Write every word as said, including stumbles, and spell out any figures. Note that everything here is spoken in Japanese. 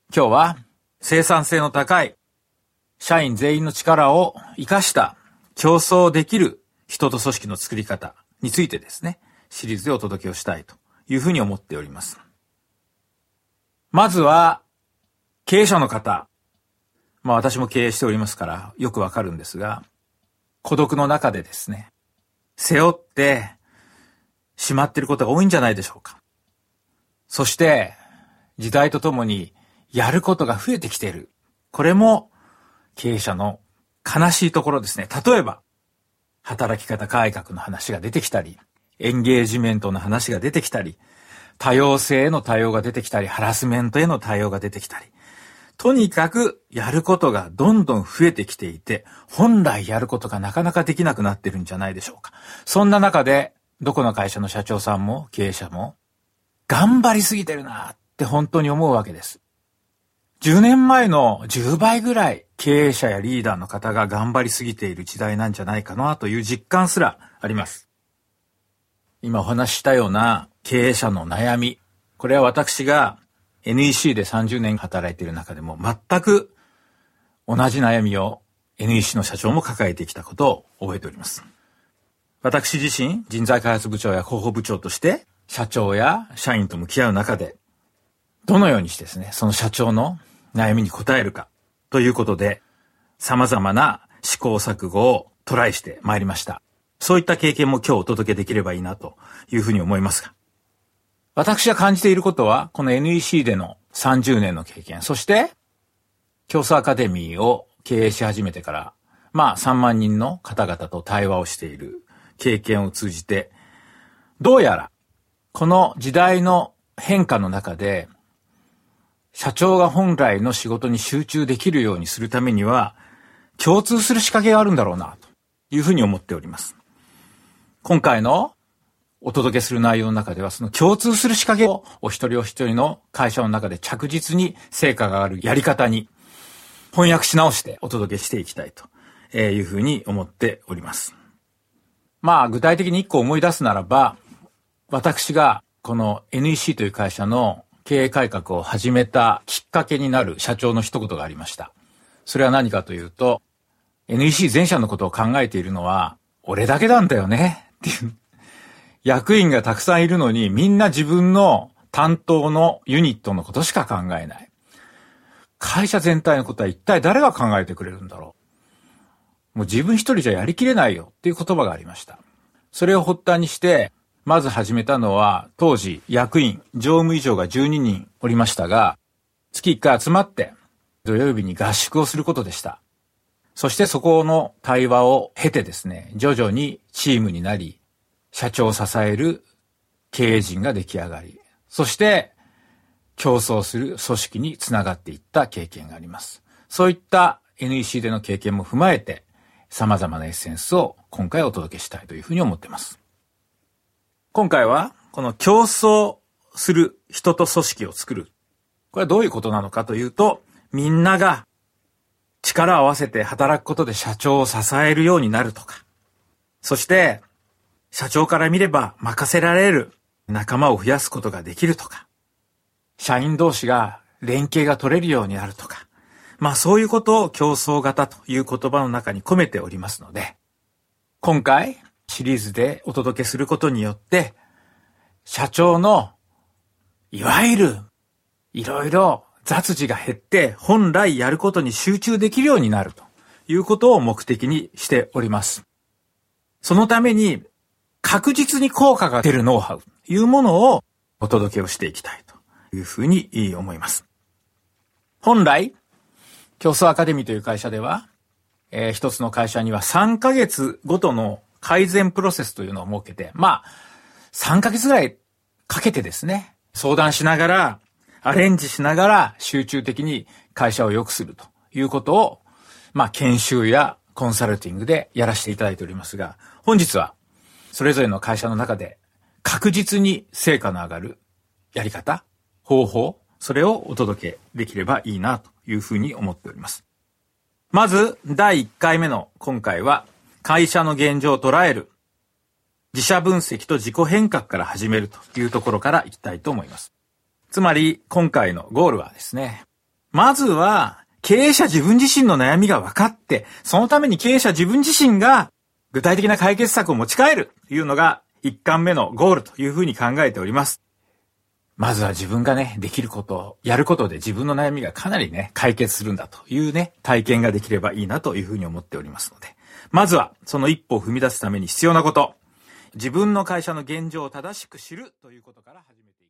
今日は生産性の高い社員全員の力を生かした競争できる人と組織の作り方についてですね、シリーズでお届けをしたいというふうに思っております。まずは経営者の方、まあ私も経営しておりますからよくわかるんですが、孤独の中でですね、背負ってしまっていることが多いんじゃないでしょうか。そして時代とともにやることが増えてきている。これも経営者の悲しいところですね。例えば働き方改革の話が出てきたり、エンゲージメントの話が出てきたり、多様性への対応が出てきたり、ハラスメントへの対応が出てきたり、とにかくやることがどんどん増えてきていて、本来やることがなかなかできなくなってるんじゃないでしょうか。そんな中でどこの会社の社長さんも経営者も頑張りすぎてるなって本当に思うわけです。じゅうねんまえのじゅうばいぐらい経営者やリーダーの方が頑張りすぎている時代なんじゃないかなという実感すらあります。今お話ししたような経営者の悩み、これは私が エヌイーシー でさんじゅうねん働いている中でも全く同じ悩みを エヌイーシー の社長も抱えてきたことを覚えております。私自身人材開発部長や広報部長として社長や社員と向き合う中でどのようにしてですね、その社長の悩みに応えるかということで様々な試行錯誤をトライしてまいりました。そういった経験も今日お届けできればいいなというふうに思いますが、私が感じていることはこの エヌイーシー でのさんじゅうねんの経験、そして競争アカデミーを経営し始めてからまあさんまんにんの方々と対話をしている経験を通じて、どうやらこの時代の変化の中で社長が本来の仕事に集中できるようにするためには共通する仕掛けがあるんだろうなというふうに思っております。今回のお届けする内容の中ではその共通する仕掛けをお一人お一人の会社の中で着実に成果があるやり方に翻訳し直してお届けしていきたいというふうに思っております。まあ具体的に一個思い出すならば、私がこの エヌイーシー という会社の経営改革を始めたきっかけになる社長の一言がありました。それは何かというと、エヌイーシー 全社のことを考えているのは俺だけなんだよねっていう。役員がたくさんいるのにみんな自分の担当のユニットのことしか考えない。会社全体のことは一体誰が考えてくれるんだろう。もう自分一人じゃやりきれないよっていう言葉がありました。それを発端にしてまず始めたのは、当時役員常務以上がじゅうににんおりましたが、月いっかい集まって土曜日に合宿をすることでした。そしてそこの対話を経てですね、徐々にチームになり、社長を支える経営陣が出来上がり、そして競争する組織につながっていった経験があります。そういった エヌイーシー での経験も踏まえて、様々なエッセンスを今回お届けしたいというふうに思っています。今回はこの競争する人と組織を作る。これはどういうことなのかというと、みんなが力を合わせて働くことで社長を支えるようになるとか、そして社長から見れば任せられる仲間を増やすことができるとか、社員同士が連携が取れるようになるとか、まあそういうことを競争型という言葉の中に込めておりますので、今回シリーズでお届けすることによって、社長のいわゆるいろいろ雑事が減って本来やることに集中できるようになるということを目的にしております。そのために確実に効果が出るノウハウというものをお届けをしていきたいというふうに思います。本来、競争アカデミーという会社では、えー、一つの会社にはさんかげつごとの改善プロセスというのを設けて、まあ、さんかげつぐらいかけてですね、相談しながら、アレンジしながら集中的に会社を良くするということを、まあ、研修やコンサルティングでやらせていただいておりますが、本日はそれぞれの会社の中で確実に成果の上がるやり方、方法、それをお届けできればいいなというふうに思っております。まず、だいいっかいめの今回は、会社の現状を捉える、自社分析と自己変革から始めるというところからいきたいと思います。つまり、今回のゴールはですね、 まずは、経営者自分自身の悩みが分かって、そのために経営者自分自身が具体的な解決策を持ち帰るというのが一貫目のゴールというふうに考えております。まずは自分がね、できることをやることで自分の悩みがかなりね、解決するんだというね、体験ができればいいなというふうに思っておりますので、まずはその一歩を踏み出すために必要なこと、自分の会社の現状を正しく知るということから始めていきます。